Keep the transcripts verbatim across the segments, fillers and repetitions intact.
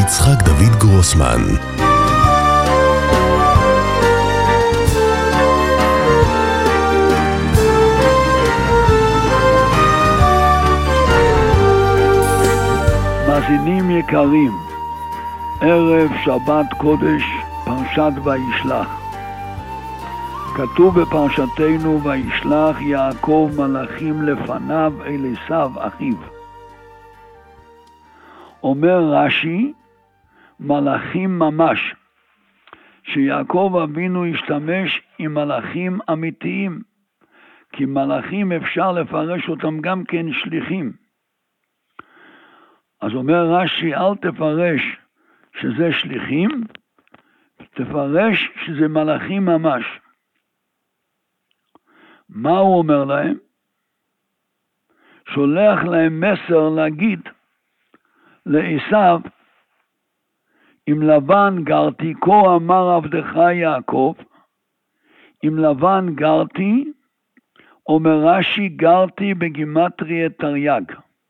יצחק דוד גרוסמן. מאזינים יקרים, ערב שבת קודש, פרשת וישלח. כתוב בפרשתנו, וישלח יעקב מלאכים לפניו אל עשיו אחיו. אומר רש"י, מלאכים ממש, שיעקב אבינו השתמש עם מלאכים אמיתיים, כי מלאכים אפשר לפרש אותם גם כן שליחים. אז אומר רש"י, אל תפרש שזה שליחים, תפרש שזה מלאכים ממש. מה הוא אומר להם? שולח להם מסר להגיד לעשיו, עם לבן גרתי, כה אמר עבדך יעקב, עם לבן גרתי, אומר רש"י, גרתי בגימטריה תרי"ג.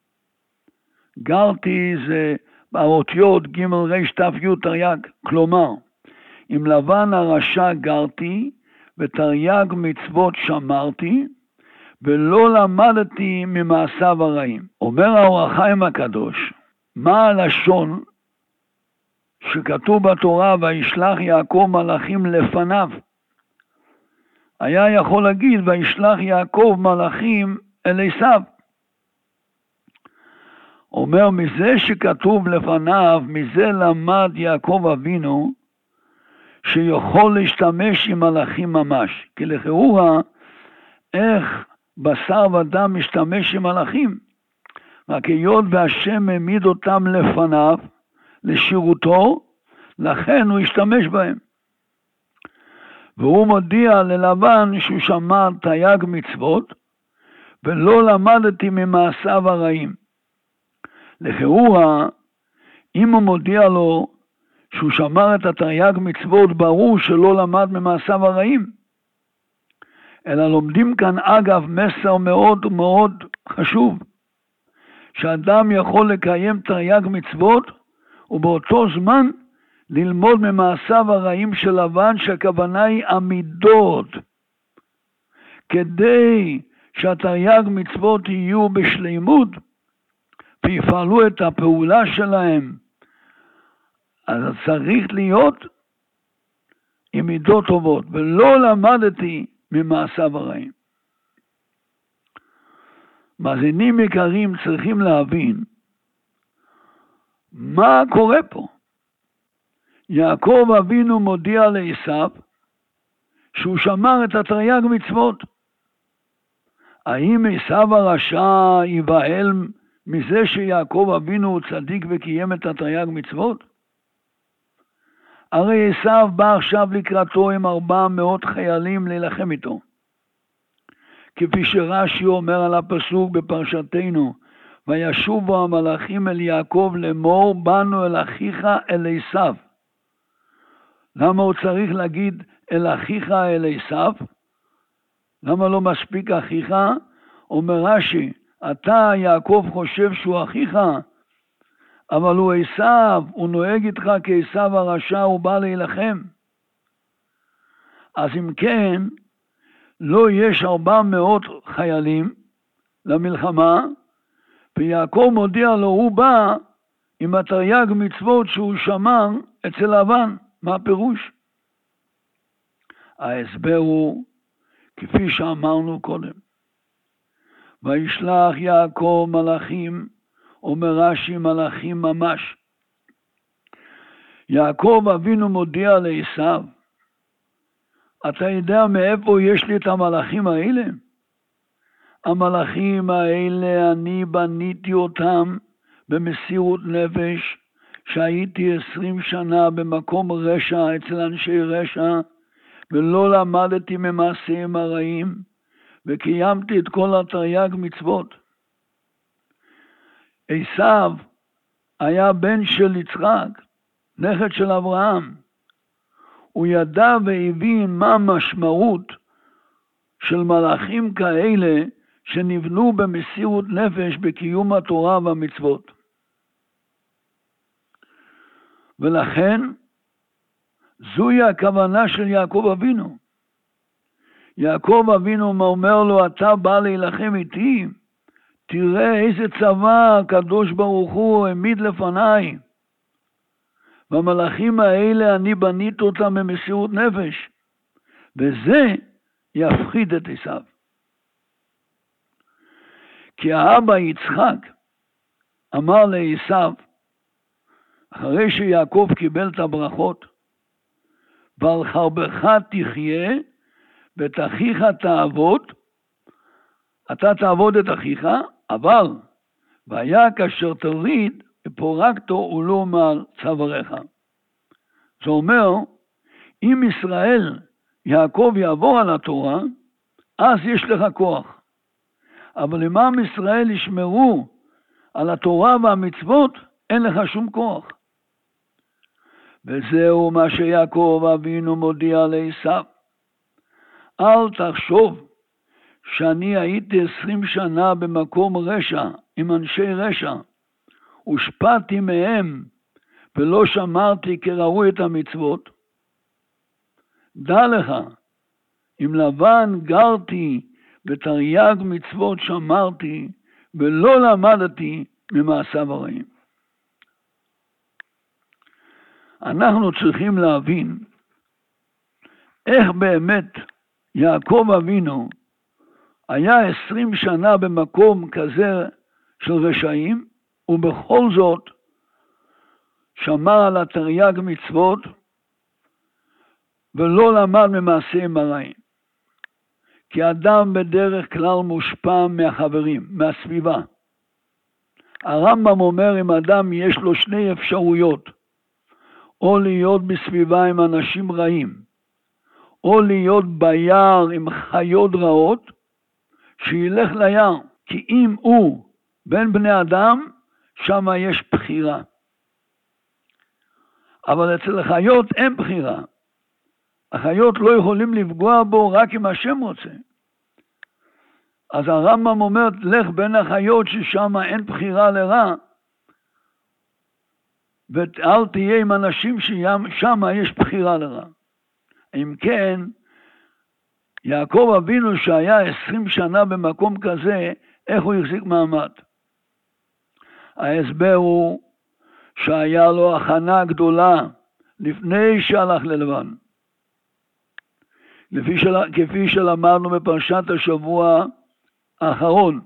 גרתי זה באותיות ג' ר' ת' י' תרי"ג, כלומר, עם לבן הרשע גרתי, ותרי"ג מצוות שמרתי, ולא למדתי ממעשיו הרעים. אומר האור החיים הקדוש, מה הלשון שכתוב בתורה, וישלח יעקב מלאכים לפניו? היה יכול להגיד, וישלח יעקב מלאכים אל עשיו. אומר, מזה שכתוב לפניו, מזה למד יעקב אבינו, שיכול להשתמש עם מלאכים ממש. כי לכאורה, איך בשר ודם משתמש עם מלאכים? רק היות והשם העמיד אותם לפניו, לשירותו, לכן הוא השתמש בהם. והוא מודיע ללבן שהוא שמר תרי"ג מצוות, ולא למדתי ממעשיו הרעים. לכאורה, אם הוא מודיע לו שהוא שמר את התרי"ג מצוות, ברור שלא למד ממעשיו הרעים. אלא לומדים כאן אגב מסר מאוד מאוד חשוב, שאדם יכול לקיים תרי"ג מצוות, ובאותו זמן ללמוד ממעשיו הרעים של לבן, שהכוונה היא עמידות, כדי שהתרי"ג מצוות יהיו בשלימות, ויפעלו את הפעולה שלהם. אז צריך להיות עם מידות טובות, ולא למדתי ממעשיו הרעים. מאזינים יקרים, צריכים להבין מה קורה פה. יעקב אבינו מודיע לעשיו שהוא שמר את התרי"ג מצוות. האם עשיו הרשע יבהל מזה שיעקב אבינו הוא צדיק וקיים את התרי"ג מצוות? הרי עשיו בא עכשיו לקראתו עם ארבע מאות חיילים להילחם איתו. כפי שרש"י אומר על הפסוק בפרשתנו, וישובו המלאכים אל יעקב לאמור, באנו אל אחיך אל עשיו. למה הוא צריך להגיד אל אחיך אל עשיו? למה לא מספיק אחיך? אומר רש"י, אתה יעקב חושב שהוא אחיך, אבל הוא עשיו, הוא נוהג איתך כעשיו הרשע, הוא בא להילחם. אז אם כן, לא יש ארבע מאות חיילים למלחמה, ויעקב מודיע לו, הוא בא עם התרי"ג מצוות שהוא שמר אצל לבן. מה הפירוש? ההסבר הוא, כפי שאמרנו קודם, וישלח יעקב מלאכים, אומר רש"י מלאכים ממש. יעקב אבינו מודיע לעשיו, אתה יודע מאיפה יש לי את המלאכים האלה? המלאכים האלה אני בניתי אותם במסירות נפש, שהייתי עשרים שנה במקום רשע אצל אנשי רשע, ולא למדתי ממעשיהם הרעים, וקיימתי את כל התרי"ג מצוות. עשיו היה בן של יצחק, נכד של אברהם. הוא ידע והבין מה המשמעות של מלאכים כאלה שנבנו במסירות נפש בקיום התורה והמצוות. ולכן זוהי הכוונה של יעקב אבינו. יעקב אבינו אומר לו, אתה בא להילחם איתי, תראה איזה צבא הקדוש ברוך הוא העמיד לפניי. והמלאכים האלה אני בנית אותם במסירות נפש, וזה יפחיד את עשיו. כי האבא יצחק אמר לעשיו, אחרי שיעקב קיבל את הברכות, ועל חרבך תחיה ואת אחיך תעבוד, אתה תעבוד את אחיך, אבל והיה כאשר תוריד ופורקתו ולא מעל צוואריך. זה אומר, אם ישראל, יעקב יעבור על התורה, אז יש לך כוח. אבל אם עם ישראל ישמרו על התורה והמצוות, אין לך שום כוח. וזהו מה שיעקב אבינו מודיע לעשיו. אל תחשוב שאני הייתי עשרים שנה במקום רשע, עם אנשי רשע, ושפעתי מהם ולא שמרתי כראוי את המצוות. דע לך, עם לבן גרתי ותרי"ג מצוות שמרתי, ולא למדתי ממעשיו הרעים. אנחנו צריכים להבין איך באמת יעקב אבינו היה עשרים שנה במקום כזה של רשעים, ובכל זאת שמר על התרי"ג מצוות ולא למד ממעשיהם הרעים. כי אדם בדרך כלל מושפע מהחברים, מהסביבה. הרמב"ם אומר, אם אדם יש לו שני אפשרויות, או להיות בסביבה עם אנשים רעים, או להיות ביער עם חיות רעות, שילך ליער. כי אם הוא בין בני אדם, שם יש בחירה. אבל אצל החיות אין בחירה. החיות לא יכולים לפגוע בו רק אם השם רוצה. אז הרמב"ם אומר, לך בין החיות ששם אין בחירה לרע, ואל תהיה עם אנשים ששם יש בחירה לרע. אם כן, יעקב אבינו שהיה עשרים שנה במקום כזה, איך הוא החזיק מעמד? ההסבר הוא שהיה לו הכנה גדולה לפני שהלך ללבן. לפי של... כפי שלמדנו בפרשת השבוע האחרון,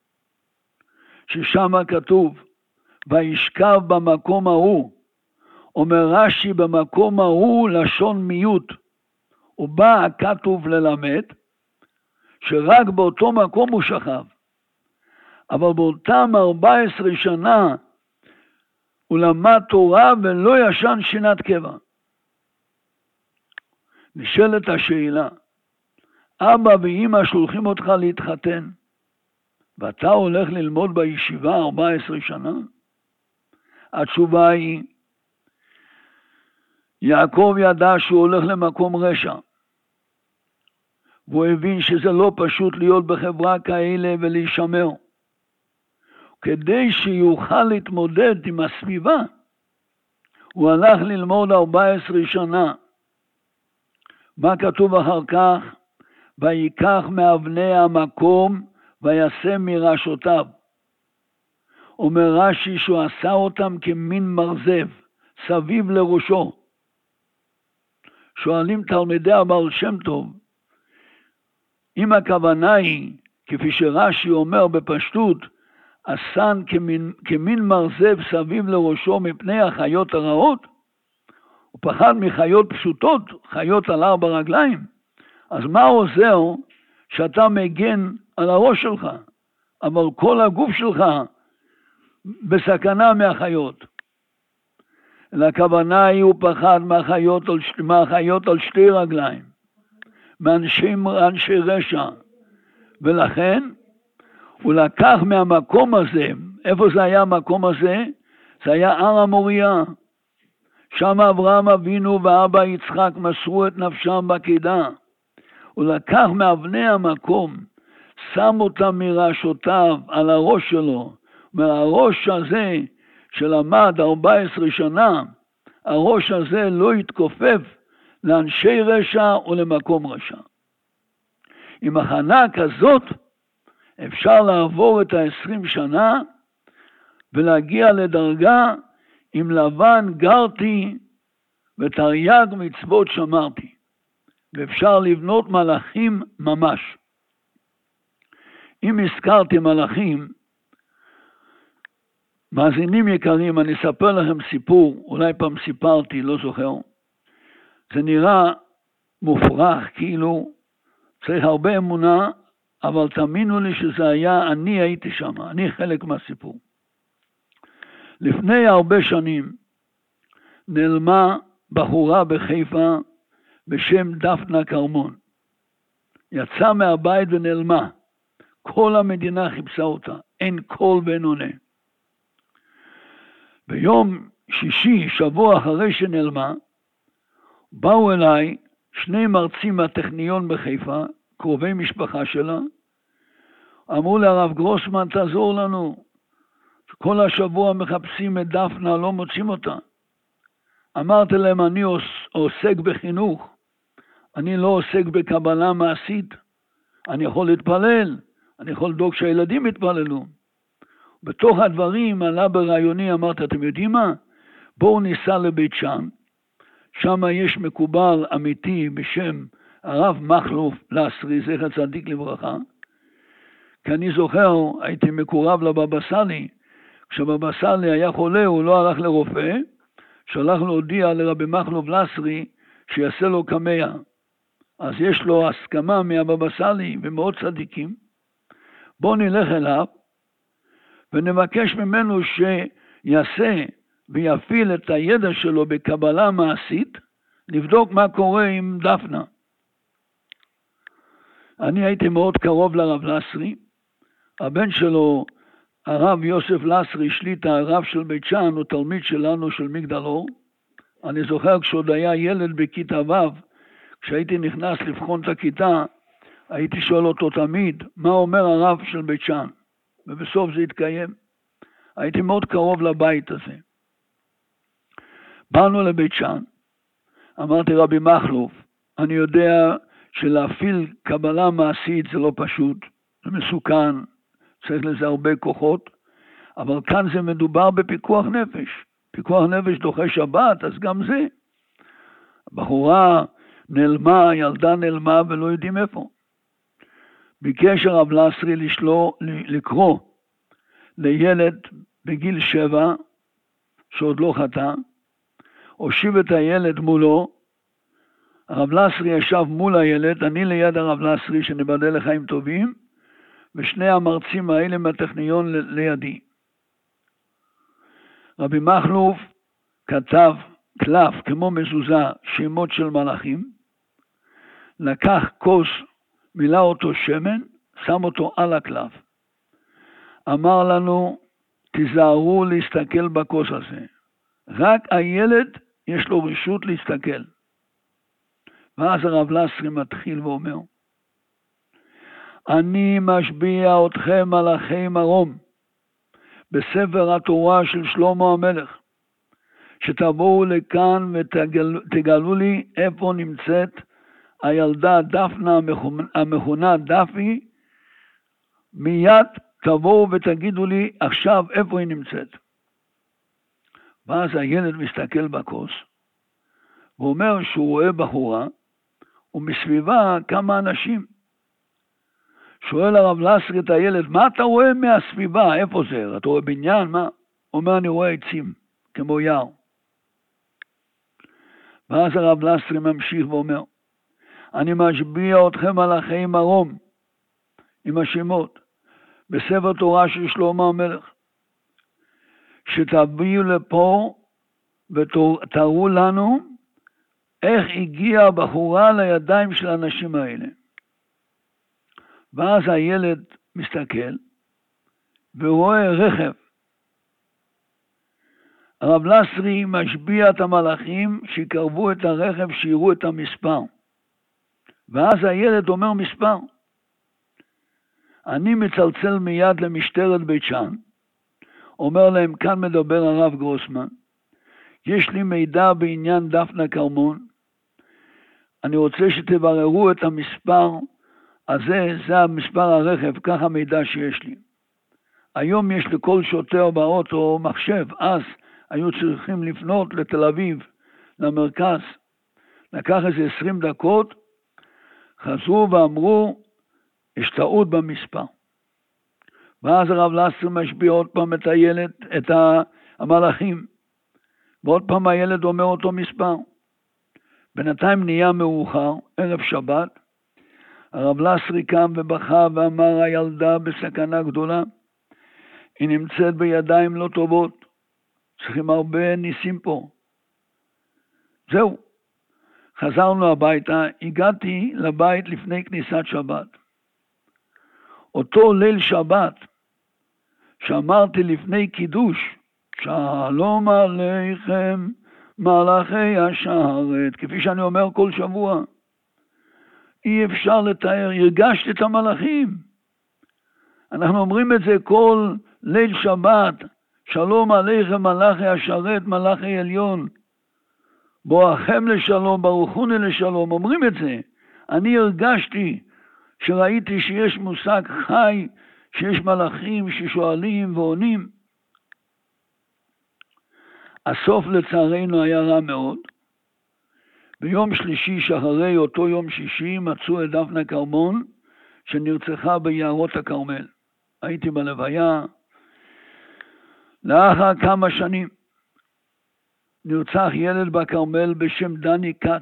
ששם כתוב, וישכב במקום ההוא, אומר רש"י במקום ההוא לשון מיעוט, ובא הכתוב ללמד, שרק באותו מקום הוא שכב. אבל באותם ארבע עשרה שנה הוא למד תורה ולא ישן שינת קבע. נשאלת השאלה, אבא ואמא שולחים אותך להתחתן, ואתה הולך ללמוד בישיבה ארבע עשרה שנה? התשובה היא, יעקב ידע שהוא הולך למקום רשע, והוא הבין שזה לא פשוט להיות בחברה כאלה ולהישמר. כדי שיוכל להתמודד עם הסביבה, הוא הלך ללמוד ארבע עשרה שנה. מה כתוב אחר כך? ויקח מאבני המקום ויעשה מראשותיו. אומר רש"י שהוא עשה אותם כמין מרזב, סביב לראשו. שואלים תלמידי הבעל שם טוב, אם הכוונה היא, כפי שרש"י אומר בפשטות, עשן כמין, כמין מרזב סביב לראשו מפני החיות הרעות, הוא פחד מחיות פשוטות, חיות על ארבע רגליים. אז מה עוזר שאתה מגן על הראש שלך, אבל כל הגוף שלך בסכנה מהחיות? הכוונה היא הוא פחד מהחיות על, מהחיות על שתי רגליים, מאנשי אנשי רשע, ולכן הוא לקח מהמקום הזה. איפה זה היה המקום הזה? זה היה הר המוריה. שם אברהם אבינו ואבא יצחק מסרו את נפשם בקידה. הוא לקח מאבני המקום, שם אותם מראשותיו על הראש שלו. מהראש הזה שלמד ארבע עשרה שנה, הראש הזה לא יתכופף לאנשי רשע או למקום רשע. עם הכנה כזאת אפשר לעבור את ה-עשרים שנה ולהגיע לדרגה עם לבן גרתי ותרי"ג מצוות שמרתי. ואפשר לבנות מלאכים ממש. אם הזכרתי מלאכים, מאזינים יקרים, אני אספר לכם סיפור, אולי פעם סיפרתי, לא זוכר. זה נראה מופרך, כאילו צריך הרבה אמונה, אבל תאמינו לי שזה היה, אני הייתי שם, אני חלק מהסיפור. לפני הרבה שנים נעלמה בחורה בחיפה בשם דפנה קרמון. יצאה מהבית ונעלמה. כל המדינה חיפשה אותה, אין קול ואין עונה. ביום שישי, שבוע אחרי שנעלמה, באו אליי שני מרצים מהטכניון בחיפה, קרובי משפחה שלה, אמרו להרב גרוסמן, תעזור לנו, כל השבוע מחפשים את דפנה, לא מוצאים אותה. אמרתי להם, אני עוסק בחינוך, אני לא עוסק בקבלה מעשית, אני יכול להתפלל, אני יכול לדאוג שהילדים יתפללו. בתוך הדברים עלה ברעיוני, אמרתי, אתם יודעים מה? בואו ניסע לבית שאן, שם יש מקובל אמיתי בשם הרב מכלוף לסרי, זכר צדיק לברכה, כי אני זוכר, הייתי מקורב לבבא סאלי, כשבבא סאלי היה חולה, הוא לא הלך לרופא, שלח להודיע לרבי מכלוף לסרי שיעשה לו קמע. אז יש לו הסכמה מהבבא סאלי ומאוד צדיקים. בואו נלך אליו ונבקש ממנו שיעשה ויפעיל את הידע שלו בקבלה מעשית, לבדוק מה קורה עם דפנה. אני הייתי מאוד קרוב לרב לסרי, הבן שלו, הרב יוסף לסרי שליטה, הרב של בית שאן, הוא תלמיד שלנו של מגדל אור. אני זוכר כשעוד היה ילד בכיתה ו', כשהייתי נכנס לבחון את הכיתה, הייתי שואל אותו תמיד, מה אומר הרב של בית שאן? ובסוף זה התקיים. הייתי מאוד קרוב לבית הזה. באנו לבית שאן, אמרתי רבי מכלוף, אני יודע שלהפעיל קבלה מעשית זה לא פשוט, זה מסוכן, צריך לזה הרבה כוחות, אבל כאן זה מדובר בפיקוח נפש. פיקוח נפש דוחה שבת, אז גם זה. הבחורה נעלמה, ילדה נעלמה ולא יודעים איפה. ביקש הרב לסרי לשלו, לקרוא לילד בגיל שבע, שעוד לא חטא, הושיב את הילד מולו, הרב לסרי ישב מול הילד, אני ליד הרב לסרי שנבדל לחיים טובים, ושני המרצים האלה מהטכניון לידי. רבי מכלוף כתב קלף כמו מזוזה שמות של מלאכים, לקח כוס, מילא אותו שמן, שם אותו על הקלף. אמר לנו, תיזהרו להסתכל בכוס הזה. רק הילד יש לו רשות להסתכל. ואז הרב לסרי מתחיל ואומר, אני משביע אתכם מלאכי מרום, בספר התורה של שלמה המלך, שתבואו לכאן ותגלו לי איפה נמצאת הילדה דפנה המכונה דפי, מיד תבואו ותגידו לי עכשיו איפה היא נמצאת. ואז הילד מסתכל בכוס, ואומר שהוא רואה בחורה, ומסביבה כמה אנשים. שואל הרב לסרי את הילד, מה אתה רואה מהסביבה? איפה זה? אתה רואה בניין? מה? אומר, אני רואה עצים, כמו יער. ואז הרב לסרי ממשיך ואומר, אני משביע אתכם מלאכי מרום, עם השמות, בספר תורה של שלמה המלך, שתביאו לפה ותראו לנו איך הגיעה הבחורה לידיים של האנשים האלה. ואז הילד מסתכל ורואה רכב. הרב לסרי משביע את המלאכים שיקרבו את הרכב, שיראו את המספר. ואז הילד אומר מספר. אני מצלצל מיד למשטרת בית שאן, אומר להם, כאן מדבר הרב גרוסמן, יש לי מידע בעניין דפנה כרמון, אני רוצה שתבררו את המספר הזה, זה המספר הרכב, כך המידע שיש לי. היום יש לכל שוטר באוטו מחשב, אז היו צריכים לפנות לתל אביב, למרכז, לקח איזה עשרים דקות, חזרו ואמרו, יש טעות במספר. ואז הרב לסרי משביע עוד פעם את הילד, את המלאכים, ועוד פעם הילד אומר אותו מספר. בינתיים נהיה מאוחר, ערב שבת, הרב לסרי קם ובכה ואמר, הילדה בסכנה גדולה, היא נמצאת בידיים לא טובות, צריכים הרבה ניסים פה. זהו, חזרנו הביתה, הגעתי לבית לפני כניסת שבת. אותו ליל שבת, שאמרתי לפני קידוש, שלום עליכם מלאכי השרת, כפי שאני אומר כל שבוע, אי אפשר לתאר, הרגשתי את המלאכים. אנחנו אומרים את זה כל ליל שבת, שלום עליכם מלאכי השרת, מלאכי עליון, בואכם לשלום, ברוכוני לשלום, אומרים את זה. אני הרגשתי שראיתי שיש מושג חי, שיש מלאכים ששואלים ועונים. הסוף לצערנו היה רע מאוד. ביום שלישי שאחרי אותו יום שישי מצאו את דפנה כרמון שנרצחה ביערות הכרמל. הייתי בלוויה. לאחר כמה שנים נרצח ילד בכרמל בשם דני קץ.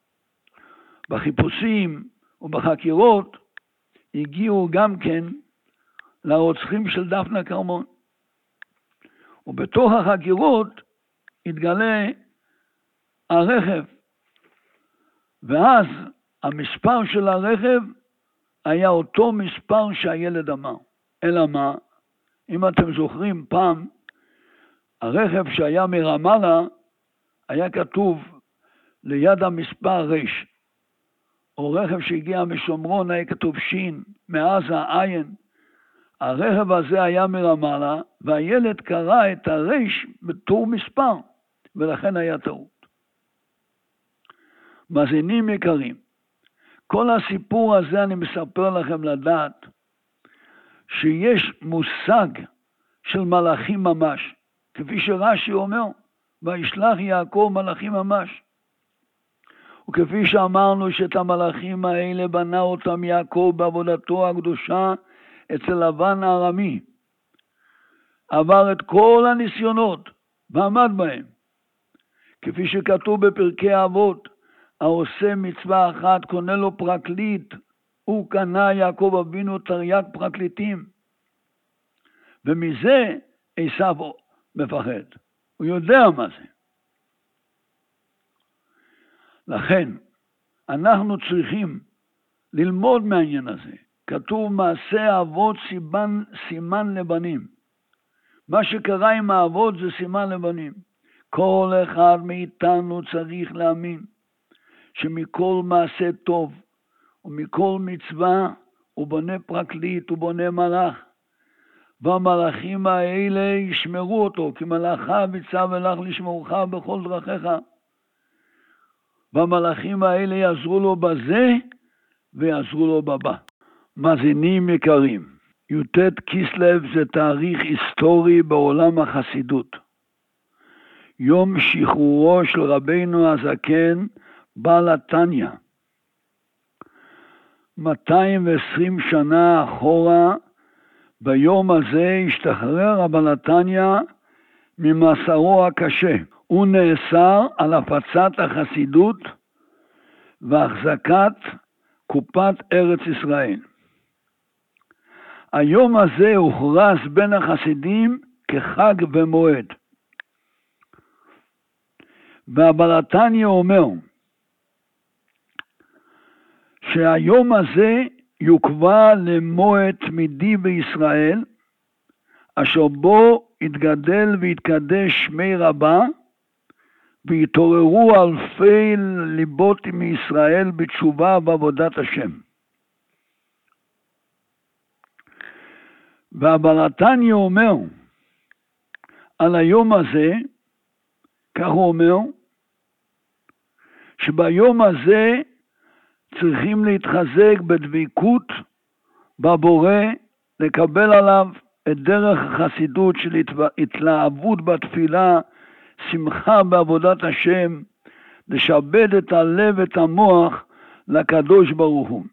בחיפושים ובחקירות הגיעו גם כן לרוצחים של דפנה כרמון. ובתוך החקירות התגלה הרכב, ואז המספר של הרכב היה אותו מספר שהילד אמר. אלא מה? אם אתם זוכרים פעם, הרכב שהיה מרמאללה היה כתוב ליד המספר רש, או רכב שהגיע משומרון היה כתוב שין, מעזה עין. הרכב הזה היה מרמאללה, והילד קרא את הרש בתור מספר, ולכן היה טעות. מאזינים יקרים, כל הסיפור הזה אני מספר לכם לדעת, שיש מושג של מלאכים ממש, כפי שרש"י אומר, וישלח יעקב מלאכים ממש. וכפי שאמרנו שאת המלאכים האלה בנה אותם יעקב בעבודתו הקדושה אצל לבן הארמי. עבר את כל הניסיונות ועמד בהם. כפי שכתוב בפרקי אבות, העושה מצווה אחת קונה לו פרקליט, הוא קנה יעקב אבינו תרי"ג פרקליטים. ומזה עשיו מפחד. הוא יודע מה זה. לכן, אנחנו צריכים ללמוד מהעניין הזה. כתוב מעשה אבות סימן, סימן לבנים. מה שקרה עם האבות זה סימן לבנים. כל אחד מאיתנו צריך להאמין שמכל מעשה טוב ומכל מצווה הוא בונה פרקליט, הוא בונה מלאך. והמלאכים האלה ישמרו אותו, כי מלאכה ביצע ולך לשמורך בכל דרכיך. והמלאכים האלה יעזרו לו בזה ויעזרו לו בבא. מאזינים יקרים, י"ט כסלו זה תאריך היסטורי בעולם החסידות. יום שחרורו של רבינו הזקן בעל התניא. מאתיים ועשרים שנה אחורה, ביום הזה השתחרר הבעל התניא ממאסרו הקשה. הוא נאסר על הפצת החסידות והחזקת קופת ארץ ישראל. היום הזה הוכרז בין החסידים כחג ומועד. והבעל התניא אומר שהיום הזה יוקבע למועד תמידי בישראל, אשר בו יתגדל ויתקדש שמי רבה, והתעוררו אלפי ליבות מישראל בתשובה בעבודת השם. והבעל התניא אומר על היום הזה, כך הוא אומר, שביום הזה צריכים להתחזק בדבקות בבורא, לקבל עליו את דרך החסידות של התלהבות בתפילה, שמחה בעבודת השם, לשבד את הלב ואת המוח לקדוש ברוך הוא.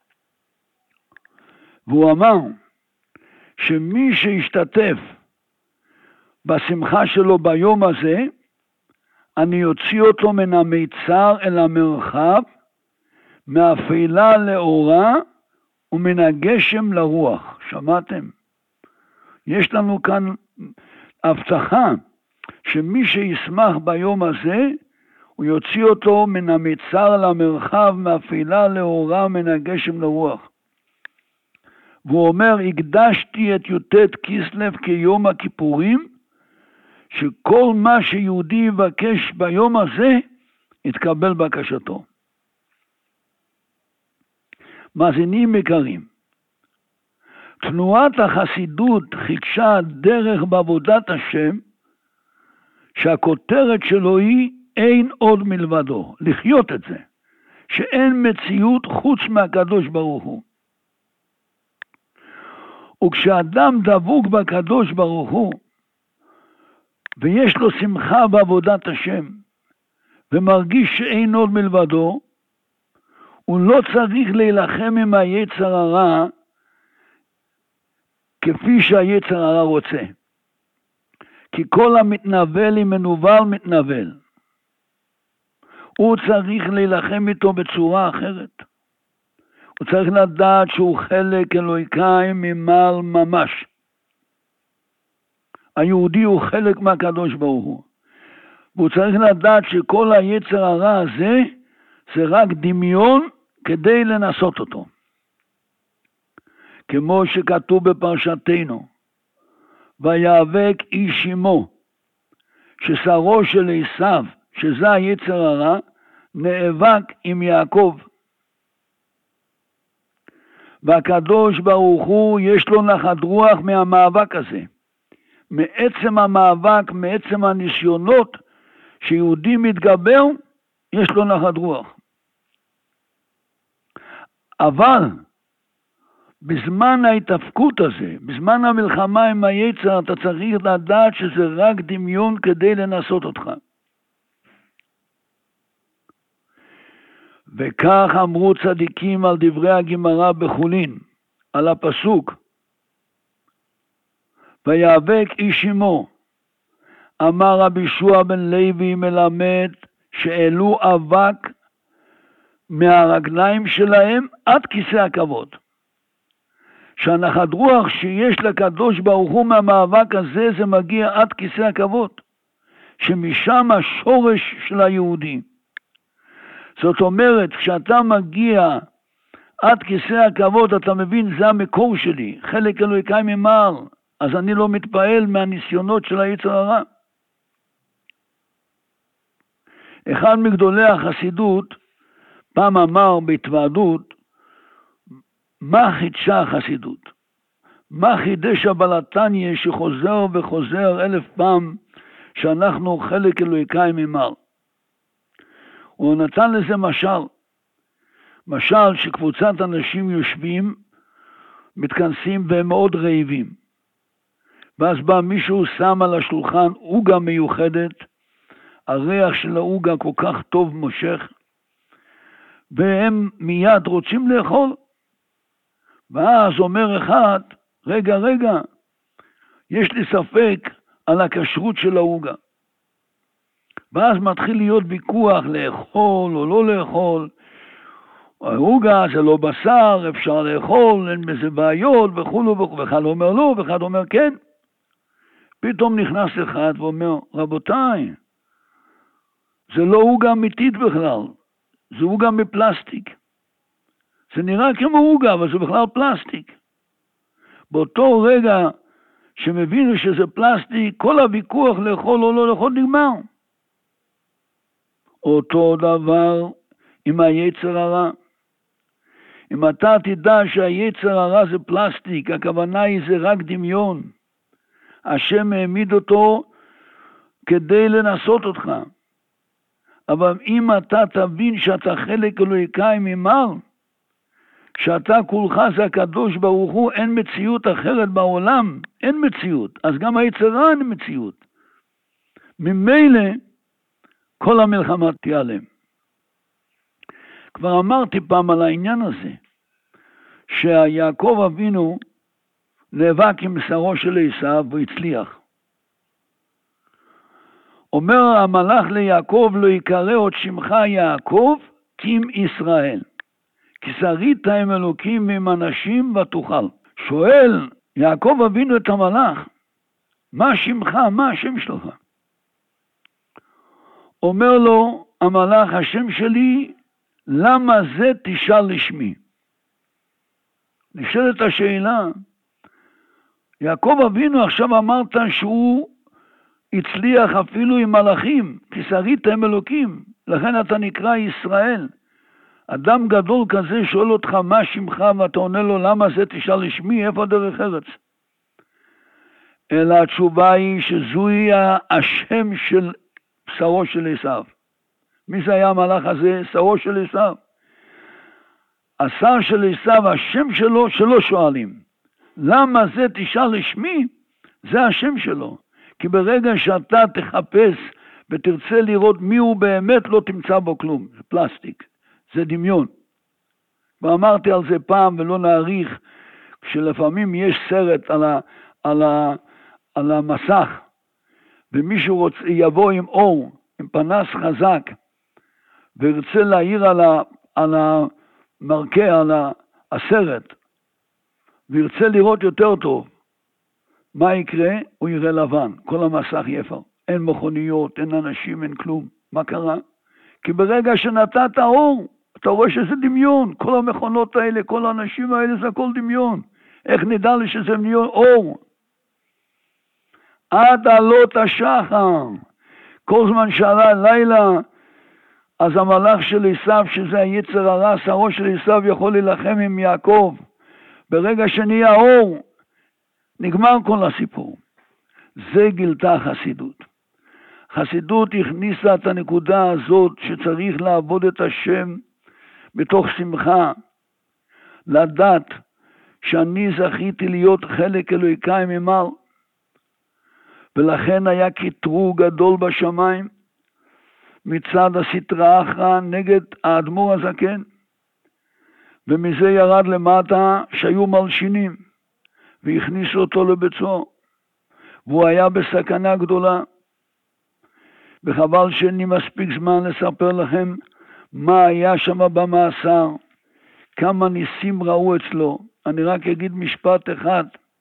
והוא אמר שמי שישתתף בשמחה שלו ביום הזה, אני אוציא אותו מן המיצר אל המרחב, מהאפלה לאורה ומן הגשם לרוח. שמעתם? יש לנו כאן הבטחה שמי שישמח ביום הזה, הוא יוציא אותו מן המיצר למרחב, מהאפלה לאורה, מן הגשם לרוח. והוא אומר, הקדשתי את י"ט כסלו כיום הכיפורים, שכל מה שיהודי יבקש ביום הזה, יתקבל בקשתו. מאזינים יקרים, תנועת החסידות חידשה דרך בעבודת השם, שהכותרת שלו היא אין עוד מלבדו, לחיות את זה, שאין מציאות חוץ מהקדוש ברוך הוא. וכשאדם דבוק בקדוש ברוך הוא, ויש לו שמחה בעבודת השם, ומרגיש שאין עוד מלבדו, הוא לא צריך להילחם עם היצר הרע, כפי שהיצר הרע רוצה. כי כל המתנבל עם מנוול מתנבל. הוא צריך להילחם איתו בצורה אחרת. הוא צריך לדעת שהוא חלק אלוהיקאים ממעל ממש. היהודי הוא חלק מהקדוש ברוך הוא. והוא צריך לדעת שכל היצר הרע הזה, זה רק דמיון כדי לנסות אותו. כמו שכתוב בפרשתנו, ויאבק איש עמו, ששרו של עשיו, שזה היצר הרע, נאבק עם יעקב. והקדוש ברוך הוא יש לו נחת רוח מהמאבק הזה. מעצם המאבק, מעצם הניסיונות שיהודי מתגבר, יש לו נחת רוח. אבל בזמן ההתאפקות הזה, בזמן המלחמה עם היצר, אתה צריך לדעת שזה רק דמיון כדי לנסות אותך. וכך אמרו צדיקים על דברי הגמרא בחולין, על הפסוק, ויאבק איש עמו, אמר רבי יהושע בן לוי מלמד שהעלו אבק מהרגליים שלהם עד כיסא הכבוד. שהנחת רוח שיש לקדוש ברוך הוא מהמאבק הזה, זה מגיע עד כיסא הכבוד, שמשם השורש של היהודי. זאת אומרת, כשאתה מגיע עד כיסא הכבוד, אתה מבין, זה המקור שלי, חלק אלוהיקאי ממעל, אז אני לא מתפעל מהניסיונות של היצר הרע. אחד מגדולי החסידות פעם אמר בהתוועדות, מה חידשה החסידות? מה חידש הבעל התניא שחוזר וחוזר אלף פעם שאנחנו חלק אלוהיקאי ממעל? הוא נתן לזה משל. משל שקבוצת אנשים יושבים, מתכנסים והם מאוד רעבים. ואז בא מישהו שם על השולחן עוגה מיוחדת, הריח של העוגה כל כך טוב מושך, והם מיד רוצים לאכול. ואז אומר אחד, רגע, רגע, יש לי ספק על הכשרות של העוגה. ואז מתחיל להיות ויכוח לאכול או לא לאכול. העוגה זה לא בשר, אפשר לאכול, אין בזה בעיות וכו' וכו'. ואחד אומר לא, ואחד אומר כן. פתאום נכנס אחד ואומר, רבותיי, זה לא עוגה אמיתית בכלל, זה עוגה מפלסטיק. זה נראה כמו עוגה, אבל זה בכלל פלסטיק. באותו רגע שמבינו שזה פלסטיק, כל הוויכוח לאכול או לא לאכול נגמר. אותו דבר עם היצר הרע. אם אתה תדע שהיצר הרע זה פלסטיק, הכוונה היא זה רק דמיון. השם העמיד אותו כדי לנסות אותך. אבל אם אתה תבין שאתה חלק אלוהיקאי ממעל, שאתה כולך זה הקדוש ברוך הוא, אין מציאות אחרת בעולם, אין מציאות, אז גם היצרה אין מציאות. ממילא כל המלחמה תיעלם. כבר אמרתי פעם על העניין הזה, שיעקב אבינו נאבק עם שרו של עשיו והצליח. אומר המלאך ליעקב, לא יקרא עוד שמך יעקב, כי אם ישראל. כי שרית עם אלוקים ועם אנשים ותוכל. שואל יעקב אבינו את המלאך, מה שמך, מה השם שלך? אומר לו המלאך, השם שלי, למה זה תשאל לשמי? נשאלת השאלה, יעקב אבינו עכשיו אמרת שהוא הצליח אפילו עם מלאכים, כי שרית עם אלוקים, לכן אתה נקרא ישראל. אדם גדול כזה שואל אותך מה שמך ואתה עונה לו למה זה תשאל לשמי, איפה דרך ארץ? אלא התשובה היא שזוהי השם של שרו של עשיו. מי זה היה המלאך הזה? שרו של עשיו. השר של עשיו, השם שלו, שלא שואלים. למה זה תשאל לשמי? זה השם שלו. כי ברגע שאתה תחפש ותרצה לראות מי הוא באמת, לא תמצא בו כלום. זה פלסטיק. זה דמיון. ואמרתי על זה פעם ולא נאריך, כשלפעמים יש סרט על, ה, על, ה, על המסך, ומישהו רוצה, יבוא עם אור, עם פנס חזק, וירצה להעיר על, ה, על המרקע, על הסרט, וירצה לראות יותר טוב, מה יקרה? הוא יראה לבן, כל המסך יפר. אין מכוניות, אין אנשים, אין כלום. מה קרה? כי ברגע שנתת אור, אתה רואה שזה דמיון. כל המכונות האלה, כל האנשים האלה, זה הכל דמיון. איך נדע לי שזה דמיון? אור. עד עלות השחר. כל זמן שעלה לילה, אז המלאך של עשיו, שזה היצר הרע, שרו של עשיו יכול להילחם עם יעקב. ברגע שנהיה אור, נגמר כל הסיפור. זה גילתה החסידות. חסידות הכניסה את הנקודה הזאת שצריך לעבוד את השם בתוך שמחה, לדעת שאני זכיתי להיות חלק אלוהיקאי ממעל, ולכן היה קטרוג גדול בשמיים מצד הסטרא אחרא נגד האדמו"ר הזקן, ומזה ירד למטה שהיו מלשינים והכניסו אותו לבית סוהר, והוא היה בסכנה גדולה. וחבל שאין לי מספיק זמן לספר לכם מה היה שם במאסר, כמה ניסים ראו אצלו. אני רק אגיד משפט אחד,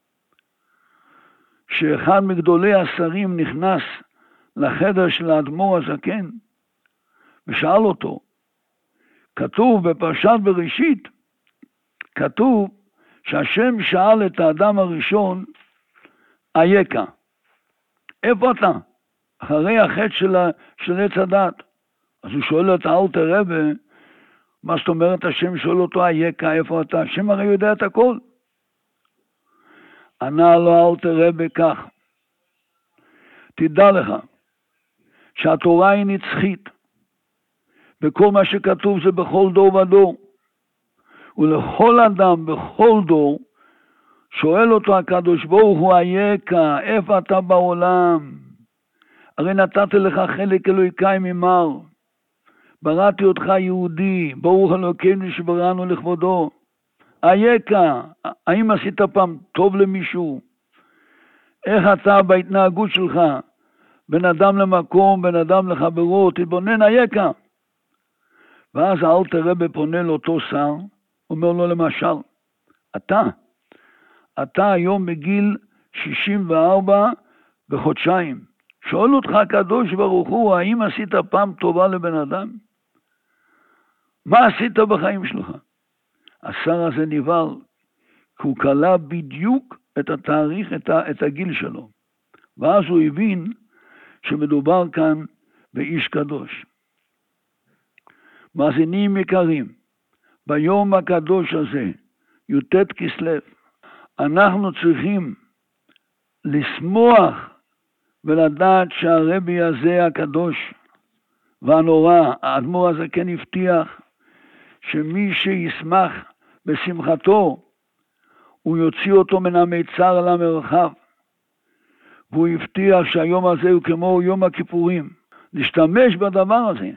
שאחד מגדולי השרים נכנס לחדר של האדמו"ר הזקן ושאל אותו, כתוב בפרשת בראשית, כתוב שהשם שאל את האדם הראשון, אייכה, איפה אתה? אחרי החטא של, של עץ הדת. אז הוא שואל את האלטר רבי, מה זאת אומרת השם שואל אותו, אייכה, איפה אתה? השם הרי יודע את הכל. ענה לו אלטר רבי כך, תדע לך שהתורה היא נצחית, וכל מה שכתוב זה בכל דור ודור, ולכל אדם בכל דור שואל אותו הקדוש ברוך הוא, אייכה, איפה אתה בעולם? הרי נתתי לך חלק אלוהיקאי ממעל, בראתי אותך יהודי, ברוך אלוקינו שבראנו לכבודו. אייכה, האם עשית פעם טוב למישהו? איך אתה בהתנהגות שלך, בין אדם למקום, בין אדם לחברו, תתבונן, אייכה. ואז האלטר רבי פונה לאותו שר, אומר לו למשל, אתה, אתה היום בגיל שישים וארבע בחודשיים, שואל אותך הקדוש ברוך הוא, האם עשית פעם טובה לבן אדם? מה עשית בחיים שלך? השר הזה נבהל, כי הוא קלע בדיוק את התאריך, את, ה, את הגיל שלו. ואז הוא הבין שמדובר כאן באיש קדוש. מאזינים יקרים, ביום הקדוש הזה, י"ט כסלו, אנחנו צריכים לשמוח ולדעת שהרבי הזה הקדוש והנורא, האדמו"ר הזה כן הבטיח שמי שישמח בשמחתו, הוא יוציא אותו מן המיצר אל המרחב. והוא הבטיח שהיום הזה הוא כמו יום הכיפורים. להשתמש בדבר הזה.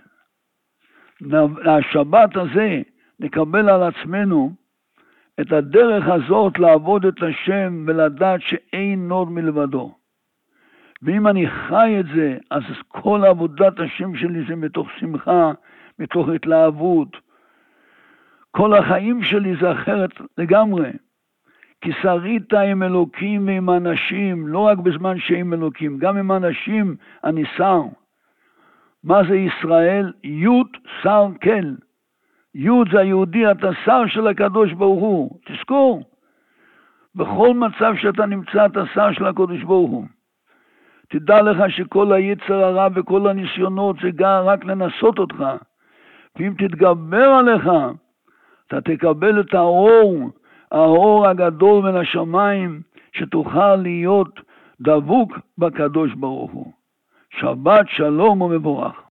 השבת הזה נקבל על עצמנו את הדרך הזאת לעבוד את השם ולדעת שאין עוד מלבדו. ואם אני חי את זה, אז כל עבודת השם שלי זה מתוך שמחה, מתוך התלהבות. כל החיים שלי זה אחרת לגמרי. כי שרית עם אלוקים ועם אנשים, לא רק בזמן שהם אלוקים, גם עם אנשים אני שר. מה זה ישראל? י' שר כל. י' זה היהודי, אתה שר של הקדוש ברוך הוא. תזכור, בכל מצב שאתה נמצא אתה שר של הקדוש ברוך הוא. תדע לך שכל היצר הרע וכל הניסיונות זה רק לנסות אותך. ואם תתגבר עליך, אתה תקבל את האור, האור הגדול מן השמיים, שתוכל להיות דבוק בקדוש ברוך הוא. שבת שלום ומבורך.